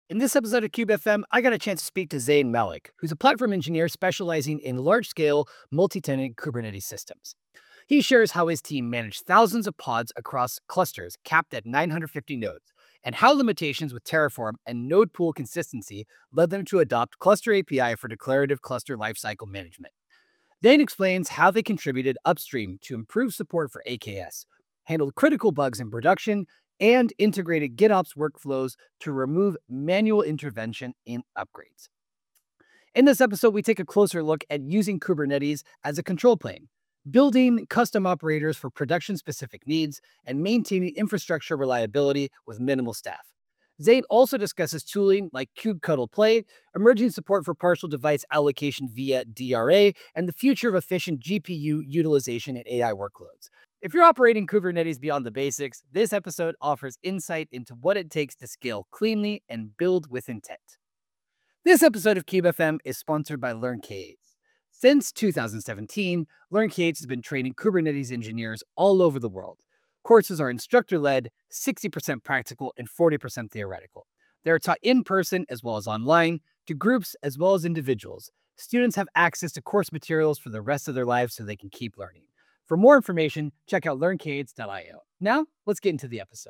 In this episode of Cube FM, I got a chance to speak to Zain Malik, who's a platform engineer specializing in large scale, multi tenant Kubernetes systems. He shares how his team managed thousands of pods across clusters capped at 950 nodes, and how limitations with Terraform and node pool consistency led them to adopt Cluster API for declarative cluster lifecycle management. Zain explains how they contributed upstream to improve support for AKS, handled critical bugs in production, and integrated GitOps workflows to remove manual intervention in upgrades. In this episode, we take a closer look at using Kubernetes as a control plane, building custom operators for production specific needs, and maintaining infrastructure reliability with minimal staff. Zain also discusses tooling like kubectl Play, emerging support for partial device allocation via DRA, and the future of efficient GPU utilization in AI workloads. If you're operating Kubernetes beyond the basics, this episode offers insight into what it takes to scale cleanly and build with intent. This episode of Cube FM is sponsored by LearnK8. Since 2017, LearnK8 has been training Kubernetes engineers all over the world. Courses are instructor led, 60% practical, and 40% theoretical. They're taught in person as well as online, to groups as well as individuals. Students have access to course materials for the rest of their lives so they can keep learning. For more information, check out learnk8.io. Now, let's get into the episode.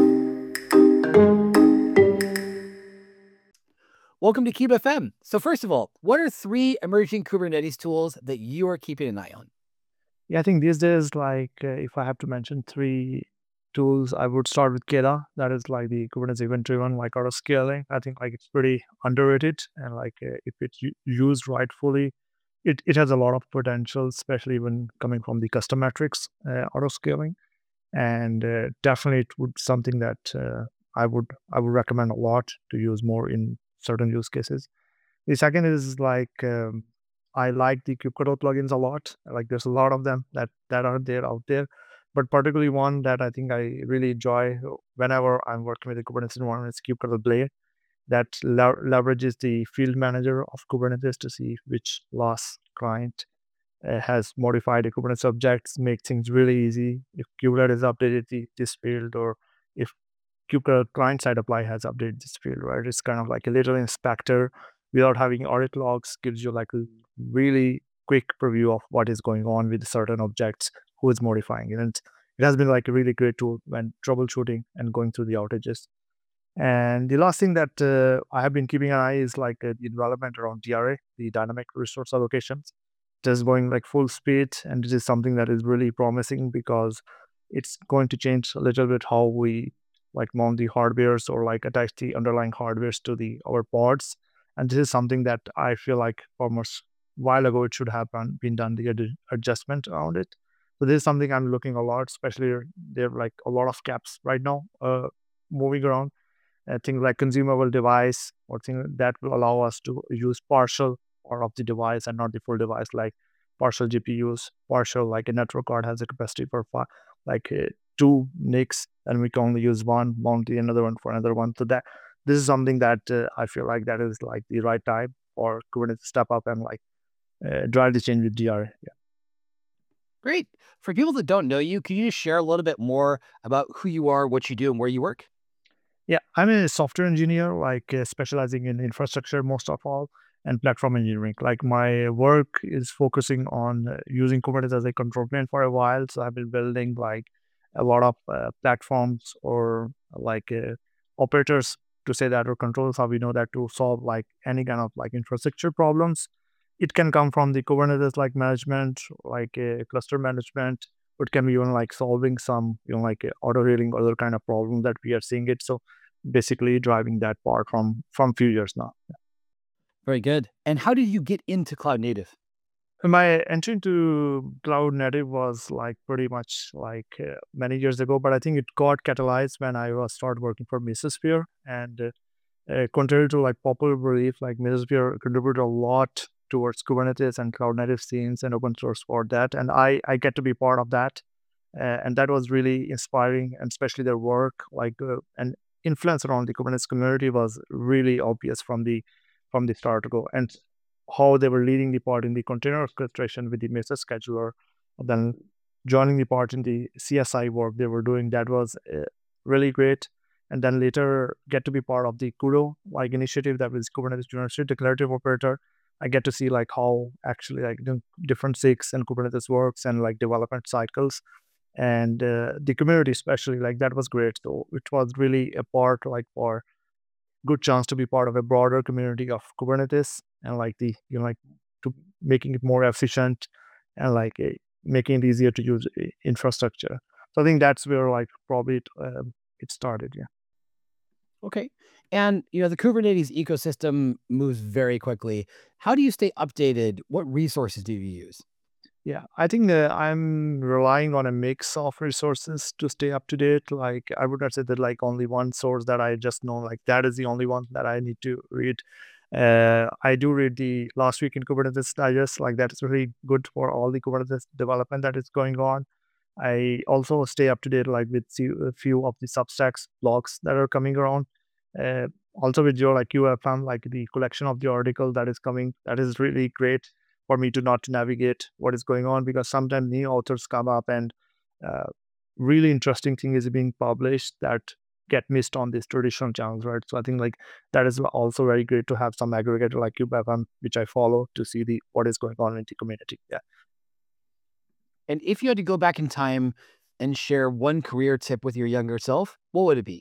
Welcome to Cube FM. So first of all, what are 3 emerging Kubernetes tools that you are keeping an eye on? Yeah, I think these days, if I have to mention three tools, I would start with Keda. That is like the Kubernetes event-driven, like auto scaling. I think like it's pretty underrated, and if it's used rightfully, it has a lot of potential, especially when coming from the custom metrics auto scaling. And definitely, it would something that I would recommend a lot to use more in certain use cases. The second is I like the kubectl plugins a lot. Like there's a lot of them that are there out there, but particularly one that I think I really enjoy whenever I'm working with the Kubernetes environment is kubectl Blade that leverages the field manager of Kubernetes to see which loss client has modified the Kubernetes objects, make things really easy. If Kubernetes updated this field, or if kubectl client side apply has updated this field, right? It's kind of like a little inspector without having audit logs, gives you like a really quick preview of what is going on with certain objects, who is modifying it. And it has been like a really great tool when troubleshooting and going through the outages. And the last thing that I have been keeping an eye is the development around DRA, the dynamic resource allocations. Just going like full speed, and it is something that is really promising because it's going to change a little bit how we like mount the hardwares or like attach the underlying hardwares to the our pods. And this is something that I feel like almost while ago it should have been done the adjustment around it. So this is something I'm looking a lot, especially there are like a lot of caps right now moving around. Things like consumable device or things that will allow us to use partial part of the device and not the full device, like partial GPUs, partial like a network card has a capacity for like uh, 2 NICs, and we can only use one, mount the another one for another one. So that this is something that I feel like that is like the right time for Kubernetes to step up and drive the change with DR. Great. For people that don't know you, can you just share a little bit more about who you are, what you do, and where you work? Yeah, I'm a software engineer, specializing in infrastructure most of all, and platform engineering. Like my work is focusing on using Kubernetes as a control plane for a while. So I've been building like a lot of platforms or operators to say that, or controls, how we know that, to solve like any kind of like infrastructure problems. It can come from the Kubernetes like management, cluster management. It can be even like solving some auto railing, other kind of problem that we are seeing it. So basically driving that part from few years now. Very good. And how did you get into cloud native? And my entry into cloud native was like pretty much many years ago, but I think it got catalyzed when I was start working for Mesosphere. And contrary to like popular belief, like Mesosphere contributed a lot towards Kubernetes and cloud native scenes and open source for that, and I get to be part of that. And that was really inspiring, and especially their work, and influence around the Kubernetes community was really obvious from the start ago, and how they were leading the part in the container orchestration with the Mesa scheduler, then joining the part in the CSI work they were doing. That was really great. and then later get to be part of the Kudo like initiative that was Kubernetes University Declarative Operator. I get to see like how actually like different SIGs and Kubernetes works and like development cycles, and the community especially like that was great. So it was really a part like for good chance to be part of a broader community of Kubernetes and like the like to making it more efficient and like making it easier to use infrastructure. So I think that's where like probably it started. Yeah. Okay. And the Kubernetes ecosystem moves very quickly. How do you stay updated? What resources do you use? Yeah, I think I'm relying on a mix of resources to stay up to date. Like, I would not say that like only one source that I just know, like that is the only one that I need to read. I do read the Last Week in Kubernetes Digest, like that is really good for all the Kubernetes development that is going on. I also stay up to date, like with a few of the Substacks blogs that are coming around. Uh, Also with your like UFM, like the collection of the article that is coming, that is really great for me to not navigate what is going on, because sometimes new authors come up and uh, really interesting thing is being published that get missed on these traditional channels, right? So I think like that is also very great to have some aggregator like UFM, which I follow to see the what is going on in the community. Yeah. And if you had to go back in time and share one career tip with your younger self, what would it be?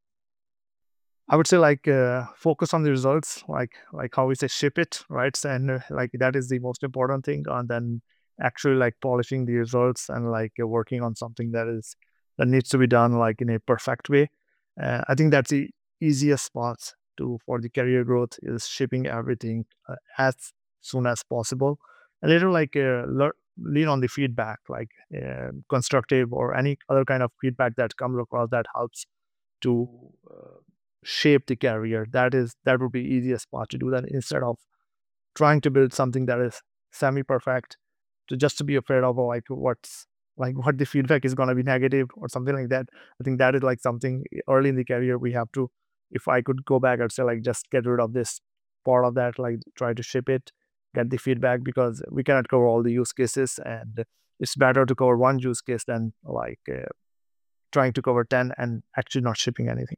I would say like focus on the results, like how we say ship it, right? And like that is the most important thing, and then actually like polishing the results and like working on something that needs to be done like in a perfect way. I think that's the easiest path to for the career growth is shipping everything as soon as possible. A little like lean on the feedback, like constructive or any other kind of feedback that comes across that helps to shape the career. That would be easiest part to do that instead of trying to build something that is semi perfect to just to be afraid of like what the feedback is going to be negative or something like that. I think that is like something early in the career we have to. If I could go back, I'd say like just get rid of this part of that, like try to ship it, get the feedback, because we cannot cover all the use cases, and it's better to cover one use case than like trying to cover 10 and actually not shipping anything.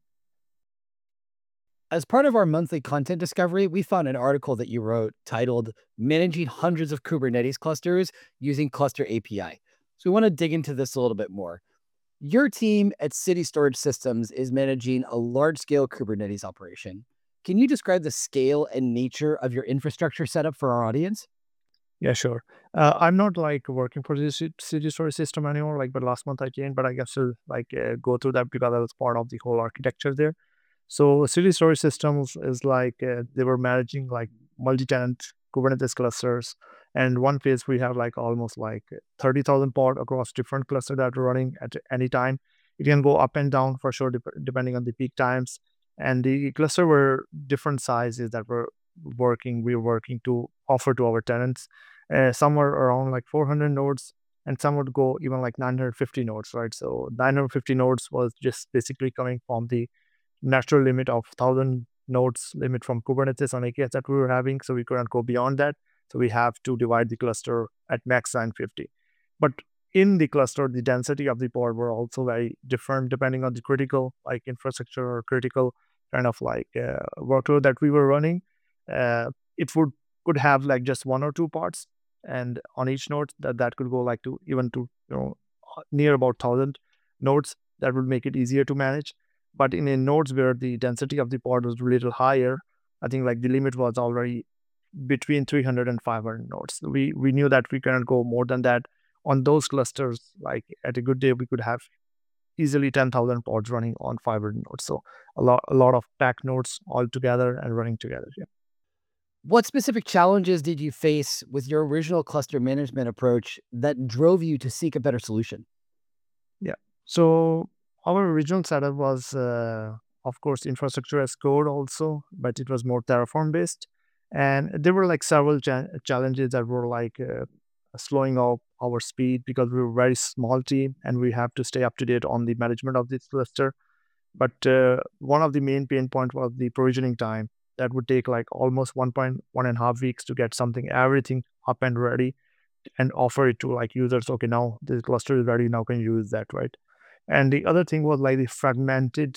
As part of our monthly content discovery, we found an article that you wrote titled Managing Hundreds of Kubernetes Clusters Using Cluster API. So we want to dig into this a little bit more. Your team at City Storage Systems is managing a large scale Kubernetes operation. Can you describe the scale and nature of your infrastructure setup for our audience? Yeah, sure. I'm not like working for the city storage system anymore. Like, but last month I changed, but I guess to like go through that because I was part of the whole architecture there. So city storage systems is like they were managing like multi-tenant Kubernetes clusters, and one phase we have like almost like 30,000 pod across different clusters that are running at any time. It can go up and down for sure, depending on the peak times. And the cluster were different sizes that were working. We were working to offer to our tenants. Some were around like 400 nodes, and some would go even like 950 nodes, right? So 950 nodes was just basically coming from the natural limit of 1,000 nodes limit from Kubernetes on AKS that we were having. So we couldn't go beyond that. So we have to divide the cluster at max 950. But in the cluster, the density of the pod were also very different depending on the critical like infrastructure or critical kind of like workload that we were running. It would could have like just one or two parts, and on each node that could go like to even to near about 1,000 nodes. That would make it easier to manage. But in a nodes where the density of the pod was a little higher, I think like the limit was already between 300 and 500 nodes. We knew that we cannot go more than that. On those clusters, like at a good day, we could have easily 10,000 pods running on 500 nodes. So a lot of packed nodes all together and running together. Yeah. What specific challenges did you face with your original cluster management approach that drove you to seek a better solution? Yeah. So our original setup was, of course, infrastructure as code also, but it was more Terraform based. And there were like several challenges that were like slowing up our speed because we were a very small team and we have to stay up to date on the management of this cluster. But one of the main pain point was the provisioning time. That would take like almost 1.5 weeks to get something, everything up and ready and offer it to like users. Okay, now this cluster is ready. Now can you use that, right? And the other thing was like the fragmented.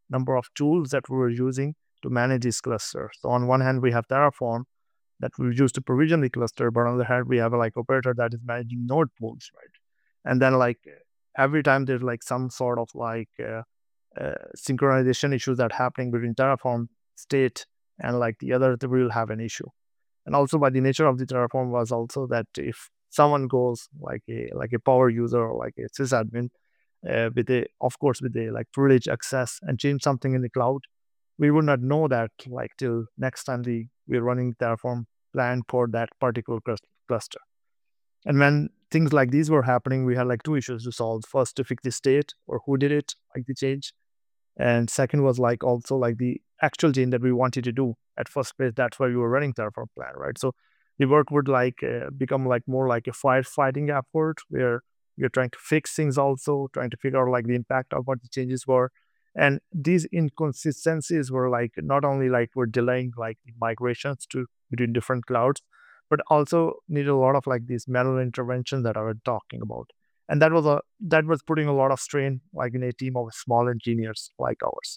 number of tools that we were using to manage this cluster. So on one hand, we have Terraform that we use to provision the cluster, but on the other hand, we have a like operator that is managing node pools, right? And then like every time there's like some sort of like synchronization issues that happening between Terraform state and like the other, we will have an issue. And also by the nature of the Terraform was also that if someone goes like a power user or like a sysadmin with a of course with a like privilege access and change something in the cloud, we would not know that like till next time we're running Terraform plan for that particular cluster. And when things like these were happening, we had like two issues to solve. First, to fix the state or who did it, like the change, and second was like also like the actual change that we wanted to do at first place. That's why we were running Terraform plan, right? So the work would like become like more like a firefighting effort where we're trying to fix things, also trying to figure out like the impact of what the changes were. And these inconsistencies were like not only like we're delaying like the migrations to between different clouds, but also need a lot of like these manual interventions that I was talking about. And that was putting a lot of strain like in a team of small engineers like ours.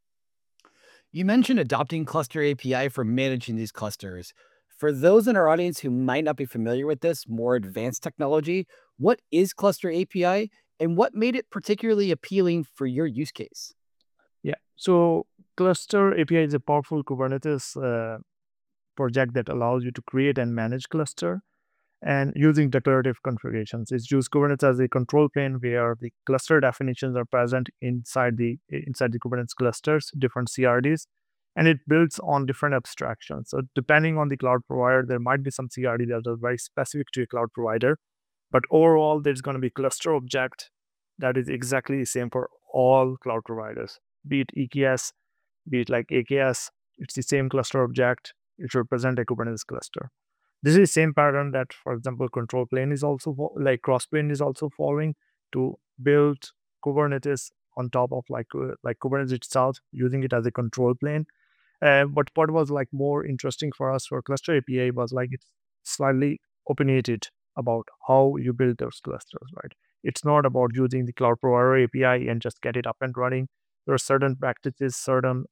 You mentioned adopting Cluster API for managing these clusters. For those in our audience who might not be familiar with this more advanced technology, what is Cluster API and what made it particularly appealing for your use case? Yeah. So Cluster API is a powerful Kubernetes project that allows you to create and manage cluster and using declarative configurations. It's used Kubernetes as a control plane where the cluster definitions are present inside the Kubernetes clusters, different CRDs, and it builds on different abstractions. So depending on the cloud provider, there might be some CRD that are very specific to a cloud provider, but overall, there's going to be cluster object that is exactly the same for all cloud providers, be it EKS, be it like AKS. It's the same cluster object. It represents a Kubernetes cluster. This is the same pattern that, for example, control plane is also like crossplane is also following to build Kubernetes on top of like Kubernetes itself, using it as a control plane. But what was like more interesting for us for cluster API was like it's slightly opinionated about how you build those clusters, right? It's not about using the cloud provider API and just get it up and running. There are certain practices, certain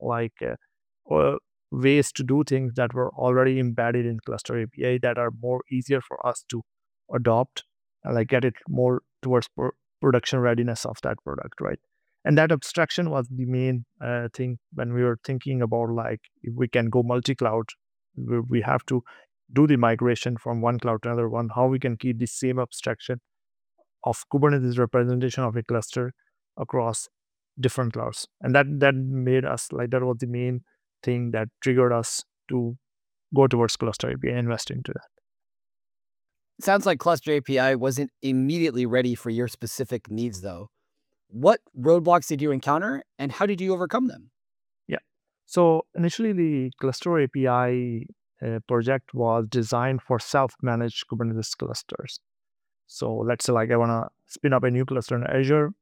ways to do things that were already embedded in cluster API that are more easier for us to adopt and like get it more towards production readiness of that product, right? And that abstraction was the main thing when we were thinking about like if we can go multi-cloud, we have to do the migration from one cloud to another one, how we can keep the same abstraction of Kubernetes representation of a cluster across different clouds. And that made us like that was the main thing that triggered us to go towards cluster API and invest into that. Sounds like Cluster API wasn't immediately ready for your specific needs, though. What roadblocks did you encounter and how did you overcome them? Yeah. So initially, the cluster API project was designed for self-managed Kubernetes clusters. So let's say like I want to spin up a new cluster in Azure,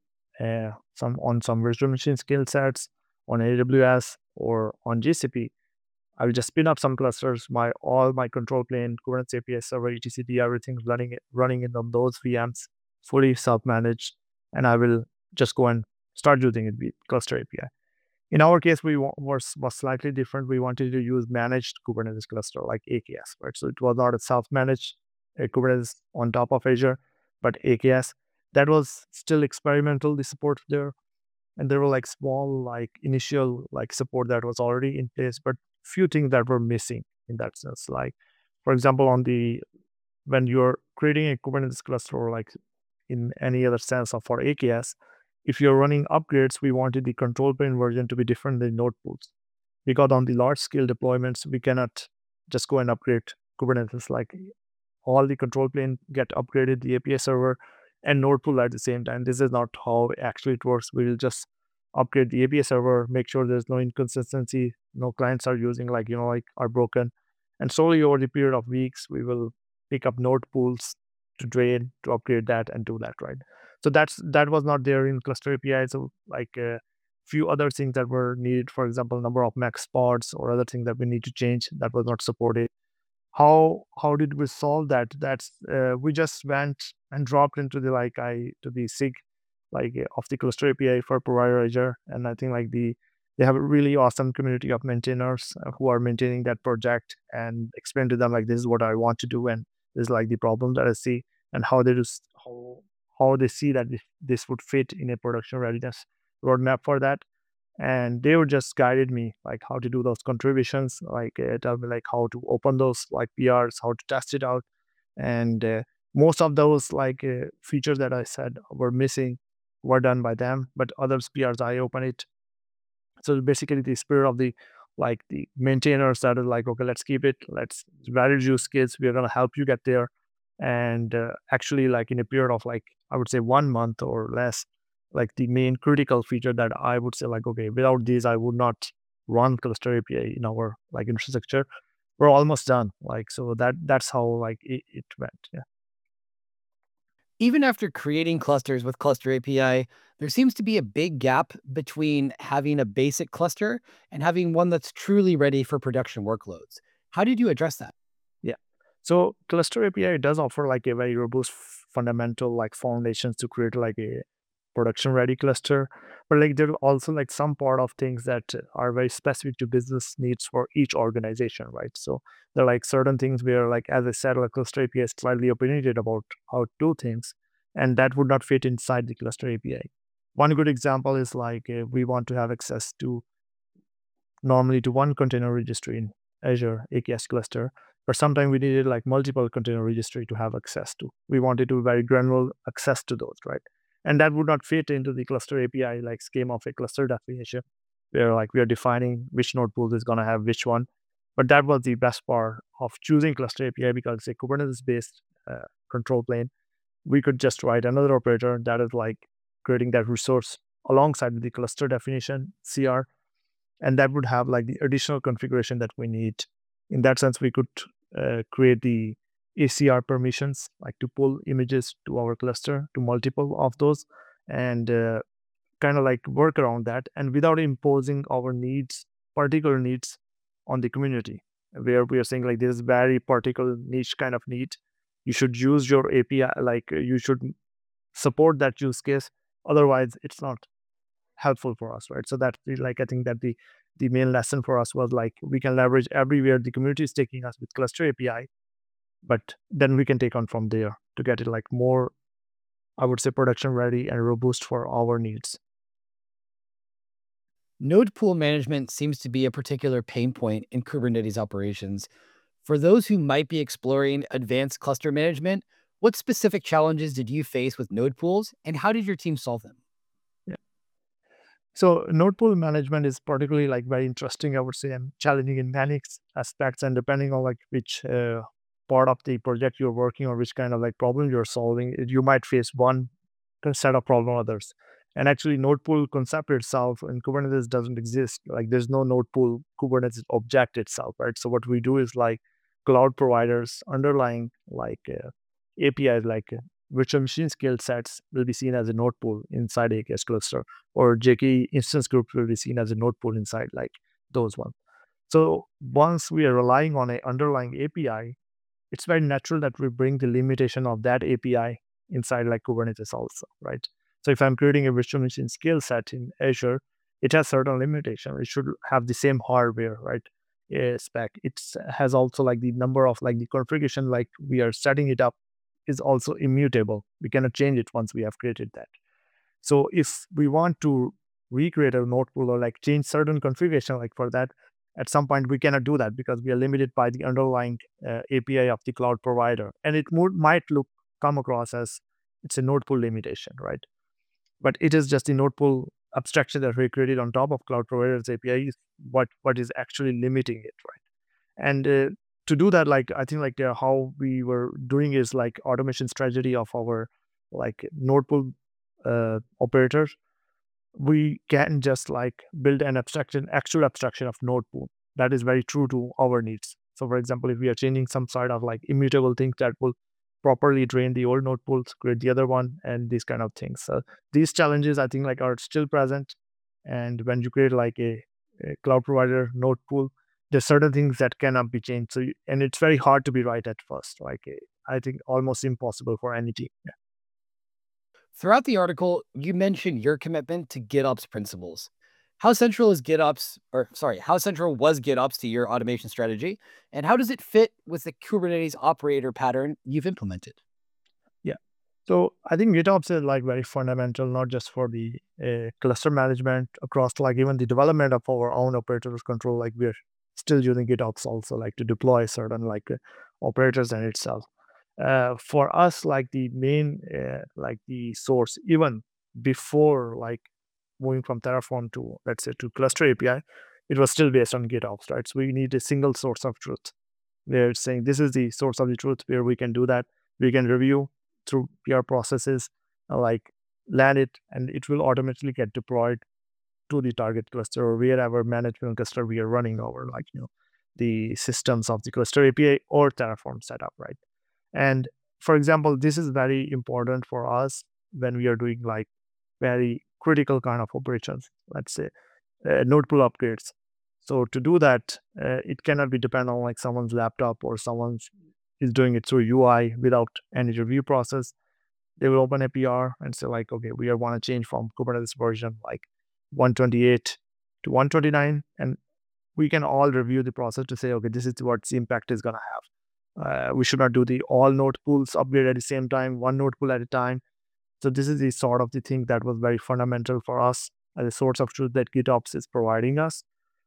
some virtual machine skill sets on AWS or on GCP. I will just spin up some clusters. All my control plane, Kubernetes API server, etcd, everything's running in those VMs, fully self-managed, and I will just go and start using it with cluster API. In our case, was slightly different. We wanted to use managed Kubernetes cluster like AKS, right? So it was not a self-managed Kubernetes on top of Azure, but AKS. That was still experimental, the support there. And there were like small, like initial like support that was already in place, but few things that were missing in that sense. Like, for example, when you're creating a Kubernetes cluster or like in any other sense of for AKS, if you're running upgrades, we wanted the control plane version to be different than node pools. Because on the large scale deployments, we cannot just go and upgrade Kubernetes. Like all the control plane get upgraded, the API server and node pool at the same time. This is not how actually it works. We will just upgrade the API server, make sure there's no inconsistency, no clients are using like are broken. And slowly over the period of weeks, we will pick up node pools to drain, to upgrade that and do that, right? So that was not there in cluster API. So like a few other things that were needed, for example, number of max pods or other things that we need to change that was not supported. How did we solve that? That's we just went and dropped into the SIG of the cluster API for provider Azure, and I think like they have a really awesome community of maintainers who are maintaining that project, and explain to them like this is what I want to do, and this is like the problem that I see, and how they see that this would fit in a production readiness roadmap for that. And they would just guided me like how to do those contributions, like tell me like how to open those like PRs, how to test it out. And most of those like features that I said were missing were done by them, but others PRs I open it. So basically the spirit of the like the maintainers that is like, okay, let's keep it, let's value use case, we're going to help you get there. And actually like in a period of like I would say 1 month or less, like the main critical feature that I would say like, okay, without these I would not run cluster API in our like infrastructure, we're almost done. Like so that's how like it went. Yeah. Even after creating clusters with Cluster API, there seems to be a big gap between having a basic cluster and having one that's truly ready for production workloads. How did you address that? Yeah. So Cluster API does offer like a very robust fundamental like foundations to create like a production ready cluster. But like there are also like some part of things that are very specific to business needs for each organization, right? So there are like certain things where like as I said, like Cluster API is slightly opinionated about how to do things, and that would not fit inside the Cluster API. One good example is like we want to have access to normally to one container registry in Azure AKS cluster, but sometimes we needed like multiple container registry to have access to. We wanted to very granular access to those, right? And that would not fit into the cluster API like scheme of a cluster definition, where like we are defining which node pool is going to have which one. But that was the best part of choosing cluster API because it's a Kubernetes based control plane. We could just write another operator that is like creating that resource alongside with the cluster definition CR, and that would have like the additional configuration that we need. In that sense, we could create the ACR permissions, like to pull images to our cluster to multiple of those, and kind of like work around that, and without imposing our needs, particular needs, on the community, where we are saying like this is very particular niche kind of need. You should use your API, like you should support that use case. Otherwise, it's not helpful for us, right? So that's like I think that the main lesson for us was like we can leverage everywhere the community is taking us with cluster API, but then we can take on from there to get it like more, I would say, production ready and robust for our needs. Node pool management seems to be a particular pain point in Kubernetes operations. For those who might be exploring advanced cluster management, what specific challenges did you face with node pools and how did your team solve them? Yeah. So node pool management is particularly like very interesting, I would say, and challenging in many aspects. And depending on like which part of the project you're working or which kind of like problem you're solving, you might face one set of problem others. And actually, node pool concept itself in Kubernetes doesn't exist. Like there's no node pool Kubernetes object itself, right? So what we do is like cloud providers underlying like APIs like virtual machine skill sets will be seen as a node pool inside AKS cluster, or JKE instance groups will be seen as a node pool inside like those ones. So once we are relying on a underlying API, it's very natural that we bring the limitation of that API inside like Kubernetes also, right? So if I'm creating a virtual machine skill set in Azure, it has certain limitation. It should have the same hardware, right? Spec. It has also like the number of like the configuration, like we are setting it up is also immutable. We cannot change it once we have created that. So if we want to recreate a node pool or like change certain configuration, like for that, at some point we cannot do that because we are limited by the underlying API of the cloud provider, and it might come across as it's a node pool limitation, right? But it is just the node pool abstraction that we created on top of cloud provider's API is what is actually limiting it, right? And to do that, like I think like how we were doing is like automation strategy of our like node pool operators. We can just like build an abstraction, actual abstraction of node pool that is very true to our needs. So for example, if we are changing some sort of like immutable things that will properly drain the old node pools, create the other one, and these kind of things. So these challenges I think like are still present. And when you create like a cloud provider node pool, there's certain things that cannot be changed. So and it's very hard to be right at first. Like I think almost impossible for any team. Yeah. Throughout the article, you mentioned your commitment to GitOps principles. how central was GitOps to your automation strategy? And how does it fit with the Kubernetes operator pattern you've implemented? Yeah. So I think GitOps is like very fundamental, not just for the cluster management across like even the development of our own operators control. Like we're still using GitOps also like to deploy certain like operators in itself. For us, like the main like the source, even before like moving from Terraform to let's say to cluster API, it was still based on GitOps, right? So we need a single source of truth. They're saying this is the source of the truth where we can do that. We can review through PR processes, like land it, and it will automatically get deployed to the target cluster or wherever management cluster we are running over, like the systems of the cluster API or Terraform setup, right? And for example, this is very important for us when we are doing like very critical kind of operations. Let's say node pool upgrades. So to do that, it cannot be dependent on like someone's laptop or someone's is doing it through UI without any review process. They will open a PR and say like, okay, we want to change from Kubernetes version like 128 to 129, and we can all review the process to say, okay, this is what the impact is going to have. We should not do the all node pools upgrade at the same time, one node pool at a time. So this is the sort of the thing that was very fundamental for us as a source of truth that GitOps is providing us.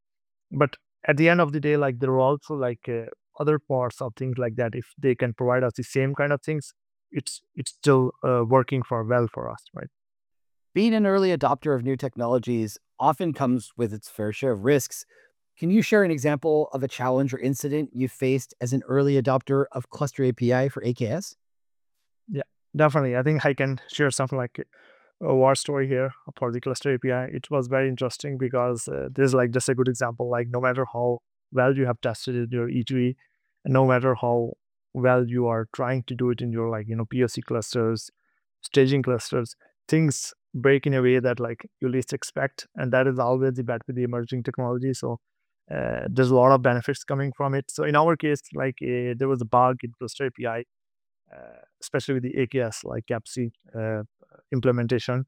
But at the end of the day, like there are also like other parts of things like that. If they can provide us the same kind of things, it's still working for well for us, right? Being an early adopter of new technologies often comes with its fair share of risks. Can you share an example of a challenge or incident you faced as an early adopter of Cluster API for AKS? Yeah, definitely. I think I can share something like a war story here for the cluster API. It was very interesting because this is like just a good example. Like no matter how well you have tested it in your E2E, and no matter how well you are trying to do it in your like POC clusters, staging clusters, things break in a way that like you least expect, and that is always the bet with the emerging technology. So there's a lot of benefits coming from it. So in our case, like there was a bug in cluster API, especially with the AKS like CAPC implementation,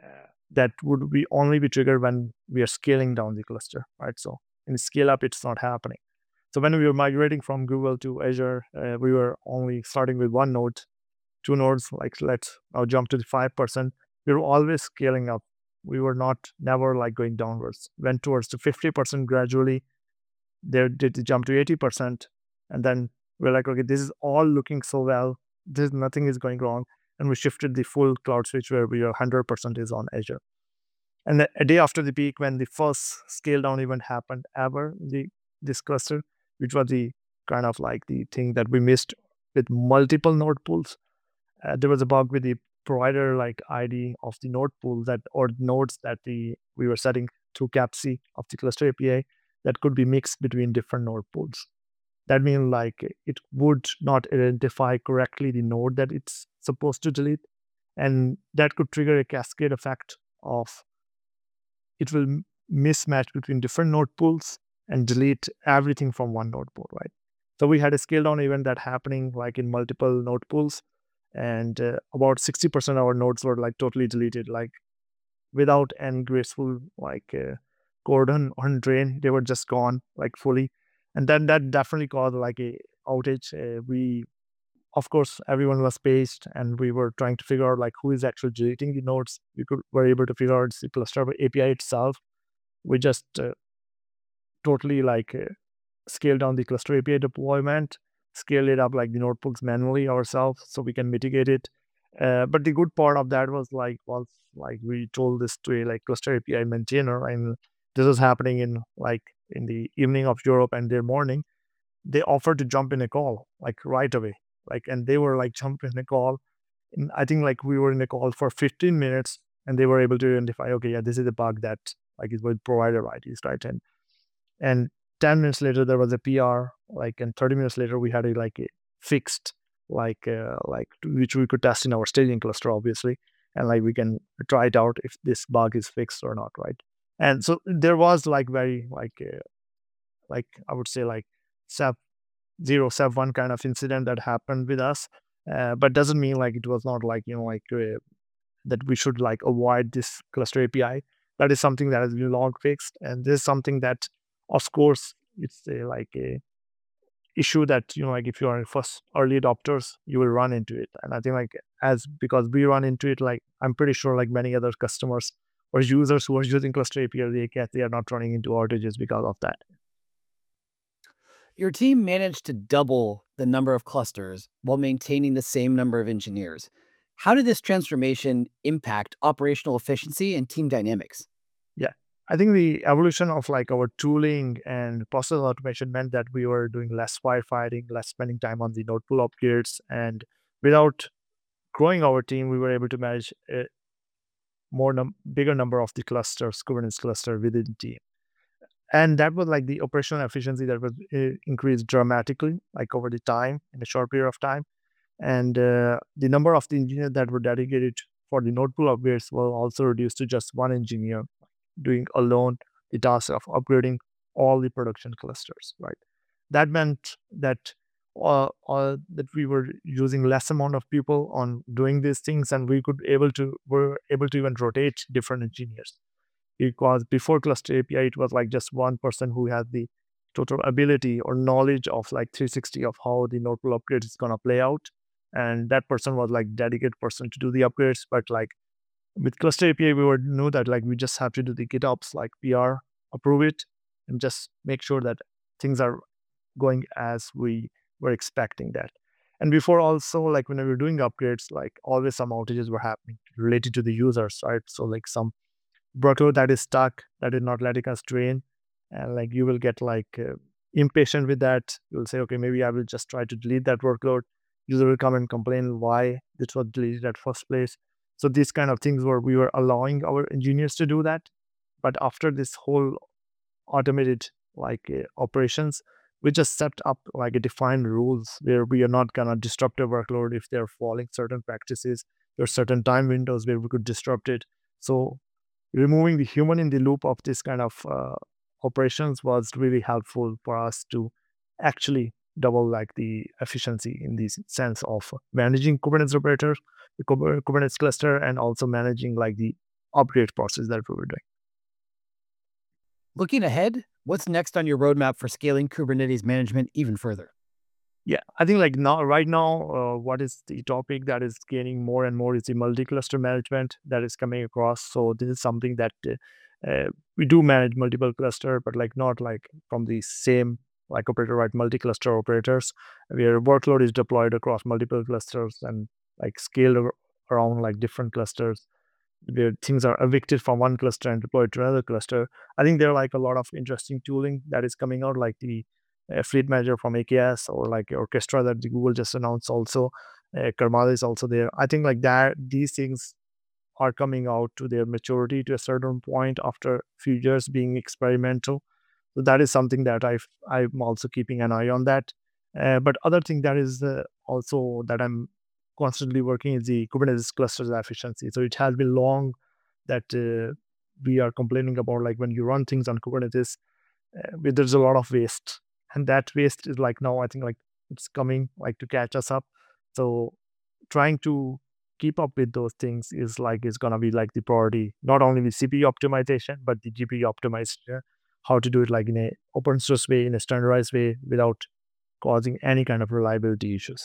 that would be only be triggered when we are scaling down the cluster, right? So in scale up, it's not happening. So when we were migrating from Google to Azure, we were only starting with one node, two nodes. Like let's now jump to the 5%. We were always scaling up. We were not never like going downwards. Went towards to 50% gradually. There did the jump to 80%, and then we're like, okay, this is all looking so well. There's nothing is going wrong, and we shifted the full cloud switch where we are 100% is on Azure. And a day after the peak, when the first scale down event happened ever, this cluster, which was the kind of like the thing that we missed with multiple node pools, there was a bug with the provider like ID of the node pool that or nodes that we were setting through CAPC of the cluster API that could be mixed between different node pools. That means like it would not identify correctly the node that it's supposed to delete, and that could trigger a cascade effect of it will mismatch between different node pools and delete everything from one node pool, right? So we had a scale down event that happening like in multiple node pools, and about 60% of our nodes were like totally deleted, like without any graceful like cordon on drain. They were just gone like fully, and then that definitely caused like a outage. We of course everyone was paged, and we were trying to figure out like who is actually deleting the nodes. Were able to figure out the cluster API itself. We just totally like scale down the cluster API deployment, scale it up like the notebooks manually ourselves so we can mitigate it. But the good part of that was like once like we told this to a like cluster API maintainer, and this was happening in like in the evening of Europe and their morning, they offered to jump in a call like right away. Like and they were like jump in a call. And I think like we were in a call for 15 minutes, and they were able to identify, okay, yeah, this is a bug that like is with provider IDs, right? And 10 minutes later there was a PR, like, and 30 minutes later we had a like a fixed which we could test in our staging cluster obviously, and like we can try it out if this bug is fixed or not, right? And so there was like very like I would say like SEP 0 SEP 1 kind of incident that happened with us, but doesn't mean like it was not like like that we should like avoid this cluster API. That is something that has been long fixed, and this is something that, of course, it's a issue that like if you are first early adopters, you will run into it. And I think like as because we run into it, like I'm pretty sure like many other customers or users who are using Cluster API, they are not running into outages because of that. Your team managed to double the number of clusters while maintaining the same number of engineers. How did this transformation impact operational efficiency and team dynamics? Yeah. I think the evolution of like our tooling and process automation meant that we were doing less firefighting, less spending time on the node pool upgrades, and without growing our team, we were able to manage a bigger number of the clusters, Kubernetes cluster within the team. And that was like the operational efficiency that was increased dramatically, like over the time in a short period of time. And the number of the engineers that were dedicated for the node pool upgrades were also reduced to just one engineer doing alone the task of upgrading all the production clusters, right? That meant that that we were using less amount of people on doing these things, and were able to even rotate different engineers. Because before Cluster API, it was like just one person who had the total ability or knowledge of like 360 of how the node pool upgrade is gonna play out, and that person was like dedicated person to do the upgrades. But like with Cluster API, we would know that like we just have to do the GitOps, like PR, approve it, and just make sure that things are going as we were expecting that. And before also, like when we were doing upgrades, like always some outages were happening related to the users, right? So like some workload that is stuck, that is not letting us drain, and like you will get like impatient with that. You'll say, okay, maybe I will just try to delete that workload. User will come and complain why this was deleted at first place. So these kind of things where we were allowing our engineers to do that. But after this whole automated operations, we just set up like a defined rules where we are not gonna disrupt a workload if they're following certain practices. There are certain time windows where we could disrupt it. So removing the human in the loop of this kind of operations was really helpful for us to actually double like the efficiency in the sense of managing Kubernetes operators, the Kubernetes cluster, and also managing like the upgrade process that we were doing. Looking ahead, what's next on your roadmap for scaling Kubernetes management even further? Yeah, I think like now, right now, what is the topic that is gaining more and more is the multi-cluster management that is coming across. So this is something that we do manage multiple cluster, but like not like from the same like operator, right? Multi-cluster operators where workload is deployed across multiple clusters and like scaled around like different clusters where things are evicted from one cluster and deployed to another cluster. I think there are like a lot of interesting tooling that is coming out, like the Fleet Manager from AKS or like Orchestra that the Google just announced. Also, Karmada is also there. I think like that these things are coming out to their maturity to a certain point after a few years being experimental. So that is something that I'm also keeping an eye on that. But other thing that is also that I'm constantly working is the Kubernetes clusters efficiency. So it has been long that we are complaining about like when you run things on Kubernetes, there's a lot of waste, and that waste is like now I think like it's coming like to catch us up. So trying to keep up with those things is gonna be like the priority, not only with CPU optimization, but the GPU optimization, how to do it like in a open source way, in a standardized way without causing any kind of reliability issues.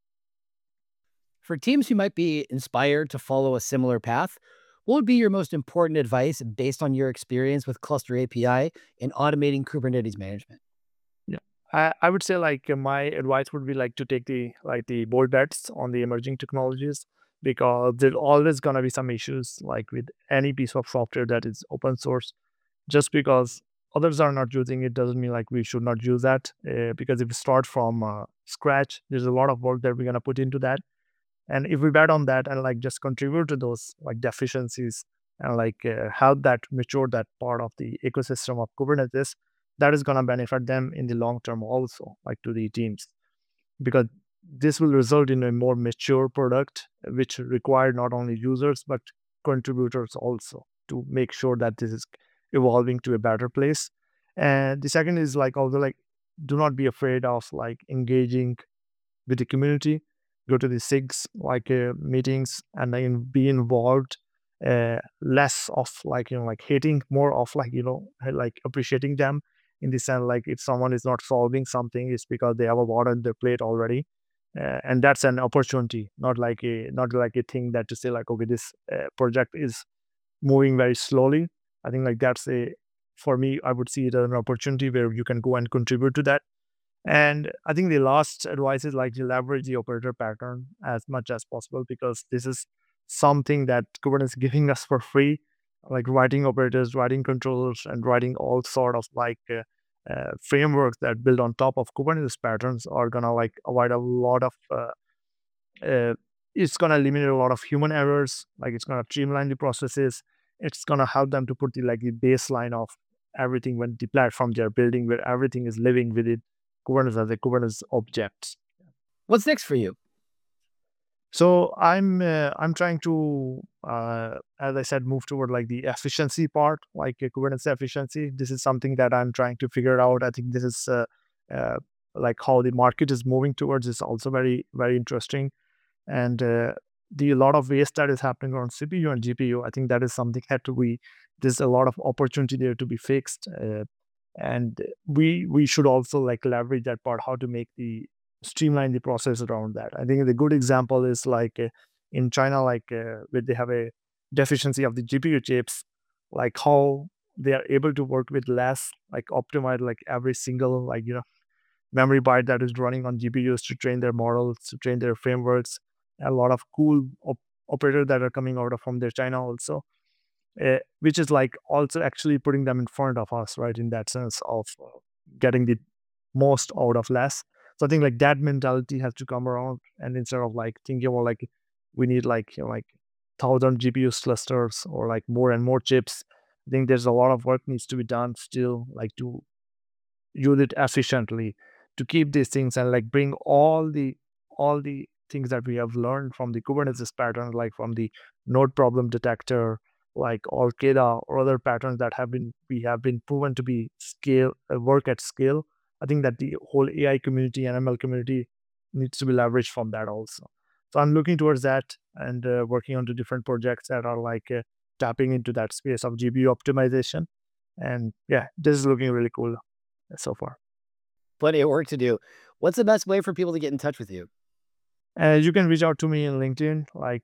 For teams who might be inspired to follow a similar path, what would be your most important advice based on your experience with Cluster API in automating Kubernetes management? Yeah. I would say like my advice would be like to take the bold bets on the emerging technologies, because there's always gonna be some issues like with any piece of software that is open source. Just because others are not using it doesn't mean like we should not use that. Because if we start from scratch, there's a lot of work that we're gonna put into that. And if we bet on that and like just contribute to those like deficiencies and like help that mature that part of the ecosystem of Kubernetes, that is going to benefit them in the long term also, like to the teams, because this will result in a more mature product which require not only users but contributors also to make sure that this is evolving to a better place. And the second is like also like do not be afraid of like engaging with the community, go to the SIGs like meetings and then be involved less of like like hating, more of like like appreciating them, in the sense like if someone is not solving something, it's because they have a lot on their plate already, and that's an opportunity, not like a thing that to say like, okay, this project is moving very slowly. I think like that's a, for me, I would see it as an opportunity where you can go and contribute to that. And I think the last advice is like to leverage the operator pattern as much as possible, because this is something that Kubernetes is giving us for free, like writing operators, writing controllers, and writing all sort of like frameworks that build on top of Kubernetes patterns are gonna like avoid a lot of it's gonna eliminate a lot of human errors. Like it's gonna streamline the processes. It's gonna help them to put the like the baseline of everything when the platform they're building, where everything is living within Kubernetes as a Kubernetes objects. What's next for you? So I'm trying to as I said, move toward like the efficiency part, like Kubernetes efficiency. This is something that I'm trying to figure out. I think this is uh, like how the market is moving towards is also very interesting. And the lot of waste that is happening on CPU and GPU, I think that is something that there's a lot of opportunity there to be fixed, and we should also like leverage that part, how to make the streamline the process around that. I think the good example is like in China, like where they have a deficiency of the GPU chips, like how they are able to work with less, like optimize like every single like memory byte that is running on GPUs to train their models, to train their frameworks. A lot of cool operators that are coming out of from their China also, which is like also actually putting them in front of us, right? In that sense of getting the most out of less. So I think like that mentality has to come around, and instead of like thinking about like we need like like 1,000 GPU clusters or like more and more chips, I think there's a lot of work needs to be done still, like to use it efficiently, to keep these things and like bring all the things that we have learned from the Kubernetes pattern, like from the node problem detector, like Orkeda or other patterns that we have been proven to be scale work at scale. I think that the whole AI community and ML community needs to be leveraged from that also. So I'm looking towards that, and working on the different projects that are like tapping into that space of GPU optimization. And yeah, this is looking really cool so far. Plenty of work to do. What's the best way for people to get in touch with you? You can reach out to me in LinkedIn, like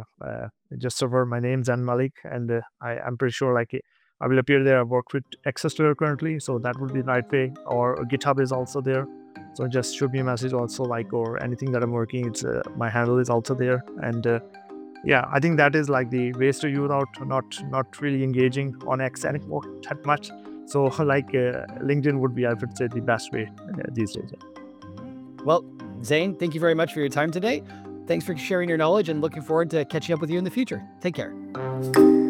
just search for my name, Zan Malik, and I'm pretty sure like I will appear there. I work with Access currently, so that would be the right way. Or GitHub is also there, so just shoot me a message also, like, or anything that I'm working. It's my handle is also there, and yeah, I think that is like the ways to use out, not really engaging on X anymore that much. So like LinkedIn would be, I would say, the best way these days. Well, Zane, thank you very much for your time today. Thanks for sharing your knowledge and looking forward to catching up with you in the future. Take care.